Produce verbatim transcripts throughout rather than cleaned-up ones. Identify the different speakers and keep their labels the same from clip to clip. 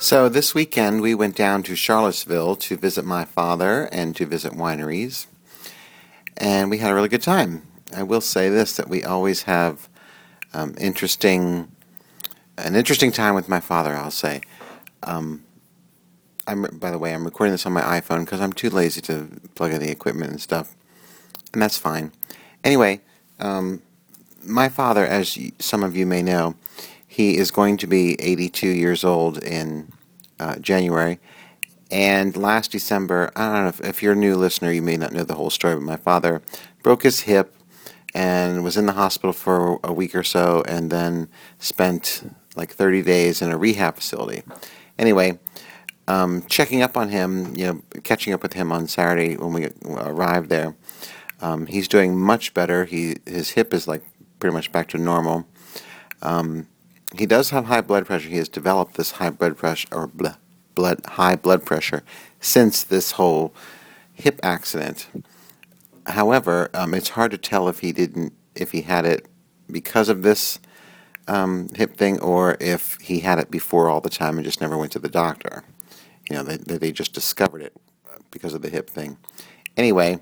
Speaker 1: So this weekend we went down to Charlottesville to visit my father and to visit wineries, and we had a really good time. I will say this, that we always have um, interesting, an interesting time with my father, I'll say. Um, I'm, by the way, I'm recording this on my iPhone because I'm too lazy to plug in the equipment and stuff, and that's fine. Anyway, um, my father, as y- some of you may know, he is going to be eighty-two years old in uh, January. And last December, I don't know if, if you're a new listener, you may not know the whole story, but my father broke his hip and was in the hospital for a week or so, and then spent like thirty days in a rehab facility. Anyway, um, checking up on him, you know, catching up with him on Saturday when we arrived there. Um, he's doing much better. He his hip is like pretty much back to normal. Um, he does have high blood pressure. He has developed this high blood pressure or blah, blood high blood pressure since this whole hip accident. However, um, it's hard to tell if he didn't if he had it because of this um, hip thing, or if he had it before all the time and just never went to the doctor. You know, they they just discovered it because of the hip thing. Anyway,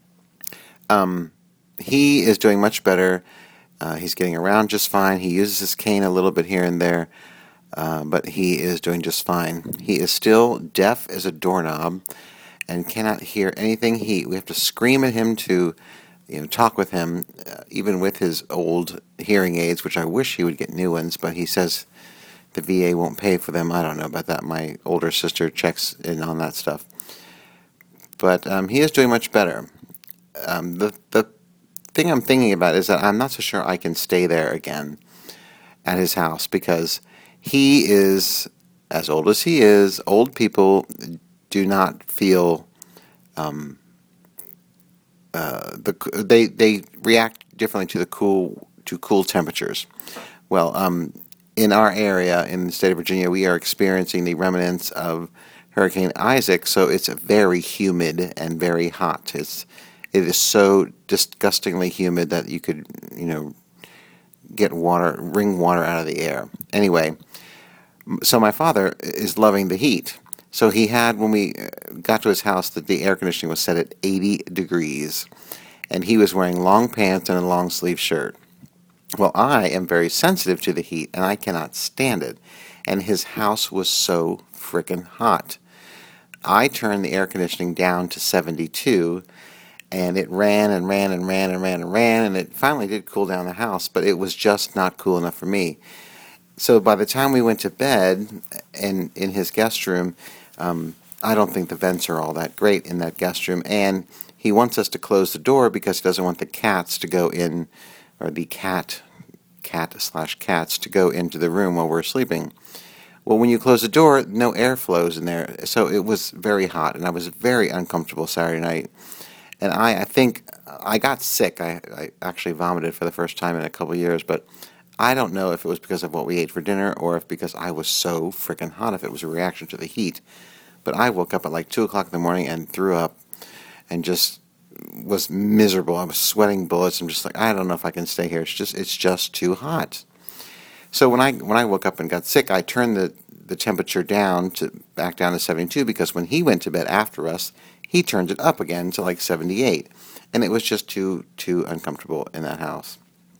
Speaker 1: um, he is doing much better. Uh, he's getting around just fine. He uses his cane a little bit here and there, uh, but he is doing just fine. He is still deaf as a doorknob and cannot hear anything. He we have to scream at him to, you know, talk with him, uh, even with his old hearing aids, which I wish he would get new ones, but he says the V A won't pay for them. I don't know about that. My older sister checks in on that stuff. But um, he is doing much better. Um, the the thing I'm thinking about is that I'm not so sure I can stay there again at his house, because he is, as old as he is, old people do not feel um, uh, the they they react differently to the cool to cool temperatures. Well, um, in our area in the state of Virginia, we are experiencing the remnants of Hurricane Isaac, so it's very humid and very hot. It's it is so disgustingly humid that you could, you know, get water, wring water out of the air. Anyway, so my father is loving the heat. So he had, when we got to his house, that the air conditioning was set at eighty degrees, and he was wearing long pants and a long sleeve shirt. Well, I am very sensitive to the heat, and I cannot stand it. And his house was so frickin' hot. I turned the air conditioning down to seventy-two, and it ran and ran and ran and ran and ran, and it finally did cool down the house, but it was just not cool enough for me. So by the time we went to bed, and in his guest room, um, I don't think the vents are all that great in that guest room, and he wants us to close the door because he doesn't want the cats to go in, or the cat, cat slash cats to go into the room while we're sleeping. Well, when you close the door, no air flows in there, so it was very hot, and I was very uncomfortable Saturday night. And I, I think I got sick. I, I actually vomited for the first time in a couple of years, but I don't know if it was because of what we ate for dinner or if because I was so freaking hot, if it was a reaction to the heat. But I woke up at like two o'clock in the morning and threw up and just was miserable. I was sweating bullets. I'm just like, I don't know if I can stay here. It's just it's just too hot. So when I when I woke up and got sick, I turned the, the temperature down to back down to seventy-two, because when he went to bed after us, he turned it up again to like seventy-eight, and it was just too too uncomfortable in that house.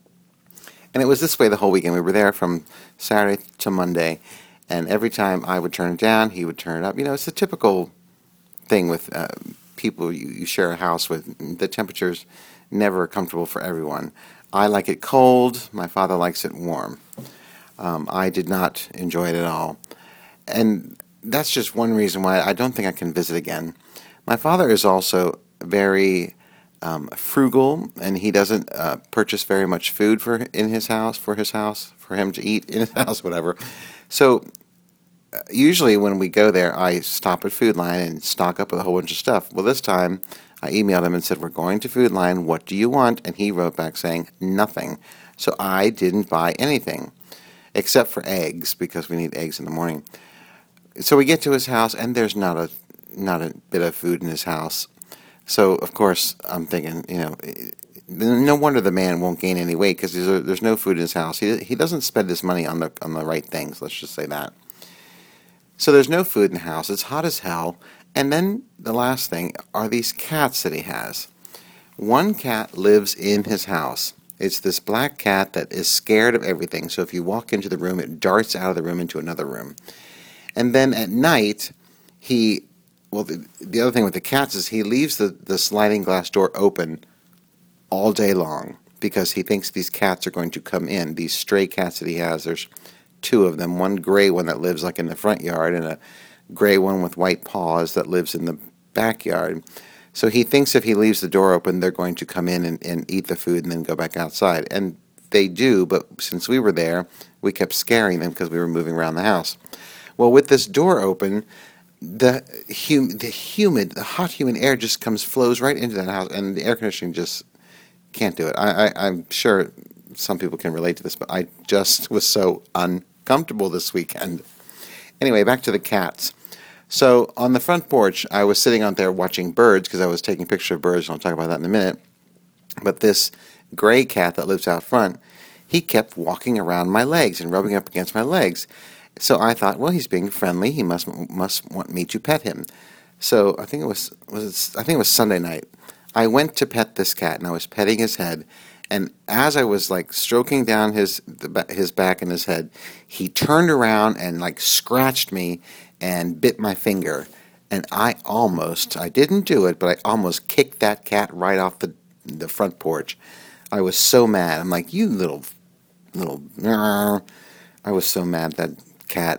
Speaker 1: And it was this way the whole weekend. We were there from Saturday to Monday, and every time I would turn it down, he would turn it up. You know, it's a typical thing with uh, people you, you share a house with. The temperature's never comfortable for everyone. I like it cold. My father likes it warm. Um, I did not enjoy it at all. And that's just one reason why I don't think I can visit again. My father is also very um, frugal, and he doesn't uh, purchase very much food for in his house, for his house, for him to eat in his house, whatever. So uh, usually when we go there, I stop at Food Line and stock up with a whole bunch of stuff. Well, this time I emailed him and said, "We're going to Food Line. What do you want?" And he wrote back saying, "Nothing." So I didn't buy anything except for eggs, because we need eggs in the morning. So we get to his house, and there's not a not a bit of food in his house. So, of course, I'm thinking, you know, no wonder the man won't gain any weight, because there's, there's no food in his house. He he doesn't spend his money on the on the right things, let's just say that. So there's no food in the house. It's hot as hell. And then the last thing are these cats that he has. One cat lives in his house. It's this black cat that is scared of everything. So if you walk into the room, it darts out of the room into another room. And then at night, he, well, the, the other thing with the cats is he leaves the, the sliding glass door open all day long because he thinks these cats are going to come in. These stray cats that he has, there's two of them, one gray one that lives like in the front yard and a gray one with white paws that lives in the backyard. So he thinks if he leaves the door open, they're going to come in and, and eat the food and then go back outside. And they do, but since we were there, we kept scaring them because we were moving around the house. Well, with this door open, the, hum- the humid, the hot humid air just comes, flows right into that house, and the air conditioning just can't do it. I, I, I'm sure some people can relate to this, but I just was so uncomfortable this weekend. Anyway, back to the cats. So on the front porch, I was sitting out there watching birds because I was taking pictures of birds, and I'll talk about that in a minute. But this gray cat that lives out front, he kept walking around my legs and rubbing up against my legs. So I thought, well, he's being friendly. He must must want me to pet him. So I think it was was it, I think it was Sunday night. I went to pet this cat, and I was petting his head. And as I was like stroking down his the, his back and his head, he turned around and like scratched me and bit my finger. And I almost, I didn't do it, but I almost kicked that cat right off the the front porch. I was so mad. I'm like, you little little. I was so mad at that cat.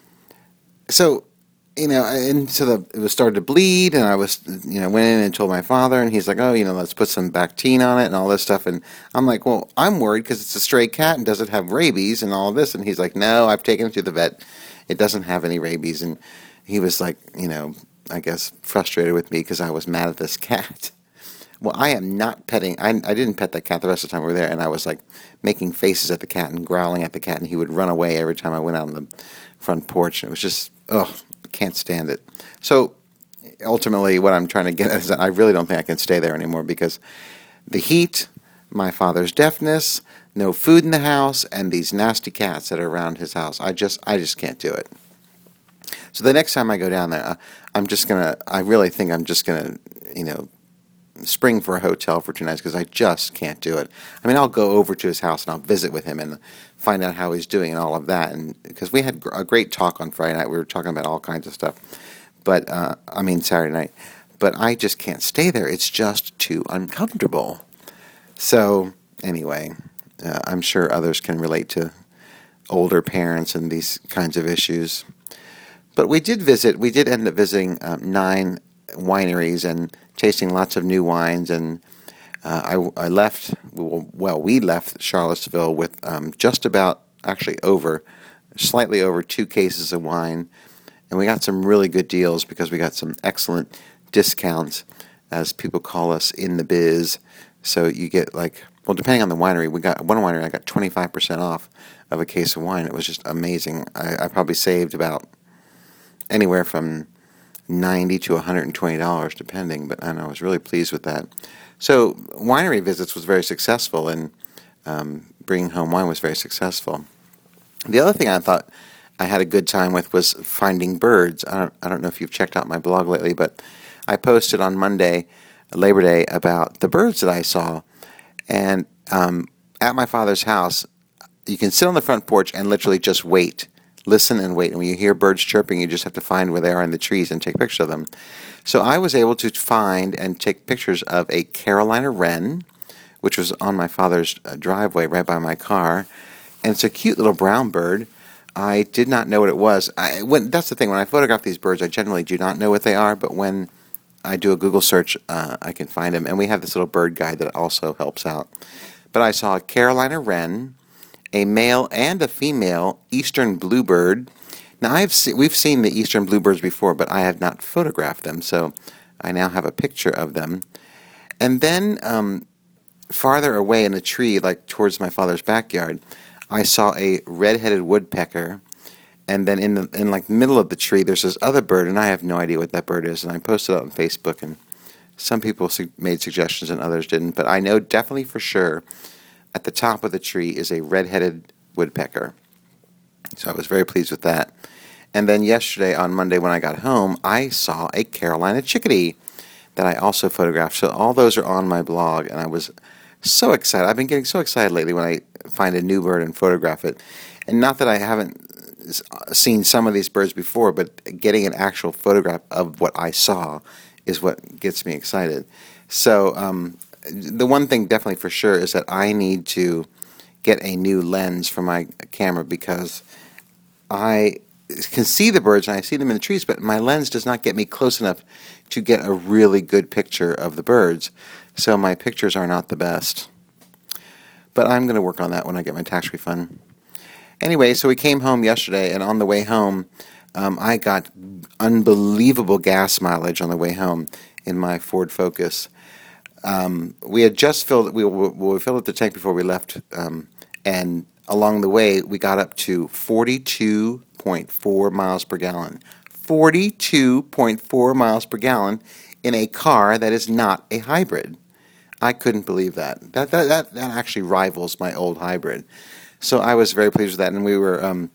Speaker 1: So. You know, and so the, it was started to bleed, and I was, you know, went in and told my father, and he's like, oh, you know, let's put some Bactine on it and all this stuff. And I'm like, well, I'm worried because it's a stray cat and does it have rabies and all this? And he's like, no, I've taken it to the vet. It doesn't have any rabies. And he was like, you know, I guess frustrated with me because I was mad at this cat. Well, I am not petting. I, I didn't pet that cat the rest of the time we were there, and I was like making faces at the cat and growling at the cat, and he would run away every time I went out on the front porch. And it was just, ugh. Can't stand it. So ultimately what I'm trying to get at is that I really don't think I can stay there anymore because the heat, my father's deafness, no food in the house, and these nasty cats that are around his house. I just I just can't do it. So the next time I go down there, I'm just going to, I really think I'm just going to, you know, spring for a hotel for two nights because I just can't do it. I mean, I'll go over to his house and I'll visit with him and find out how he's doing and all of that. And because we had a great talk on Friday night, we were talking about all kinds of stuff. But uh, I mean Saturday night. But I just can't stay there. It's just too uncomfortable. So anyway, uh, I'm sure others can relate to older parents and these kinds of issues. But we did visit. We did end up visiting um, nine wineries and tasting lots of new wines, and uh, I, I left, well, we left Charlottesville with um, just about, actually over, slightly over two cases of wine, and we got some really good deals because we got some excellent discounts, as people call us in the biz. So you get like, well, depending on the winery, we got one winery I got twenty-five percent off of a case of wine. It was just amazing. I, I probably saved about anywhere from ninety to one hundred twenty dollars depending, but and I was really pleased with that. So winery visits was very successful, and um, bringing home wine was very successful. The other thing I thought I had a good time with was finding birds. I don't, I don't know if you've checked out my blog lately, but I posted on Monday, Labor Day, about the birds that I saw. And um, at my father's house, you can sit on the front porch and literally just wait. Listen and wait. And when you hear birds chirping, you just have to find where they are in the trees and take pictures of them. So I was able to find and take pictures of a Carolina wren, which was on my father's uh, driveway right by my car. And it's a cute little brown bird. I did not know what it was. I, when, that's the thing. When I photograph these birds, I generally do not know what they are. But when I do a Google search, uh, I can find them. And we have this little bird guide that also helps out. But I saw a Carolina wren, a male and a female eastern bluebird. Now, I've se- we've seen the eastern bluebirds before, but I have not photographed them. So I now have a picture of them. And then um, farther away in the tree, like towards my father's backyard, I saw a red-headed woodpecker. And then in the in like middle of the tree, there's this other bird, and I have no idea what that bird is. And I posted it on Facebook, and some people su- made suggestions and others didn't. But I know definitely for sure at the top of the tree is a red-headed woodpecker. So I was very pleased with that. And then yesterday, on Monday, when I got home, I saw a Carolina chickadee that I also photographed. So all those are on my blog, and I was so excited. I've been getting so excited lately when I find a new bird and photograph it. And not that I haven't seen some of these birds before, but getting an actual photograph of what I saw is what gets me excited. So um, the one thing definitely for sure is that I need to get a new lens for my camera, because I can see the birds and I see them in the trees, but my lens does not get me close enough to get a really good picture of the birds. So my pictures are not the best. But I'm going to work on that when I get my tax refund. Anyway, so we came home yesterday, and on the way home, um, I got unbelievable gas mileage on the way home in my Ford Focus. Um, we had just filled we, we filled up the tank before we left, um, and along the way we got up to forty-two point four miles per gallon. forty-two point four miles per gallon in a car that is not a hybrid. I couldn't believe that. That that that, that actually rivals my old hybrid. So I was very pleased with that, and we were um,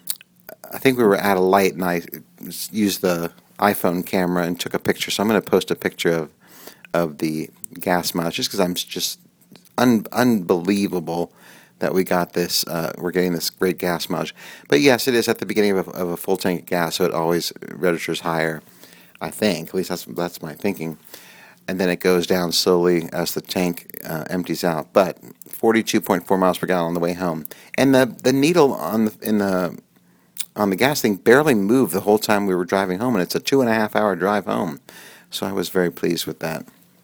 Speaker 1: I think we were at a light, and I used the iPhone camera and took a picture. So I'm going to post a picture of of the gas mileage, just because I'm just un- unbelievable that we got this. Uh, we're getting this great gas mileage. But yes, it is at the beginning of a, of a full tank of gas, so it always registers higher. I think, at least that's that's my thinking. And then it goes down slowly as the tank uh, empties out. But forty-two point four miles per gallon on the way home, and the the needle on the in the on the gas thing barely moved the whole time we were driving home, and it's a two and a half hour drive home. So I was very pleased with that.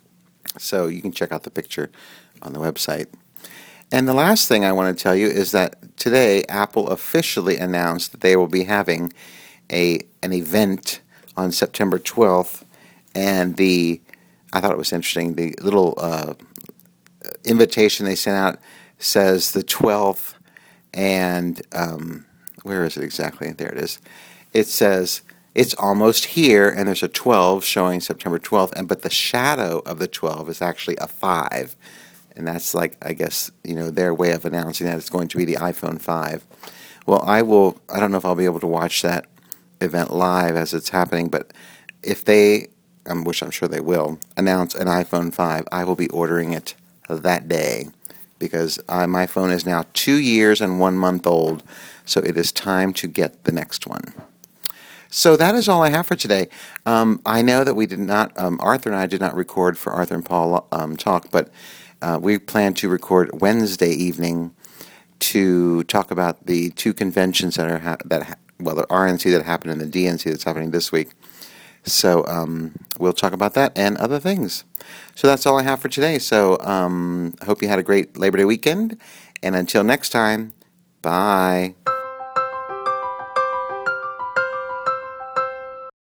Speaker 1: So you can check out the picture on the website. And the last thing I want to tell you is that today Apple officially announced that they will be having a an event on September twelfth, and the I thought it was interesting. The little uh, invitation they sent out says the twelfth, and um, where is it exactly? There it is. It says it's almost here, and there's a twelve showing September twelfth, and but the shadow of the twelve is actually a five, and that's like, I guess, you know, their way of announcing that it's going to be the iPhone five. Well, I will. I don't know if I'll be able to watch that event live as it's happening, but if they, um, which I'm sure they will, announce an iPhone five, I will be ordering it that day, because I, my phone is now two years and one month old, so it is time to get the next one. So that is all I have for today. Um, I know that we did not, um, Arthur and I did not record for Arthur and Paul um, Talk, but uh, we plan to record Wednesday evening to talk about the two conventions that are ha- that ha- well, the R N C that happened and the D N C that's happening this week. So um, we'll talk about that and other things. So that's all I have for today. So um, I hope you had a great Labor Day weekend, and until next time, bye.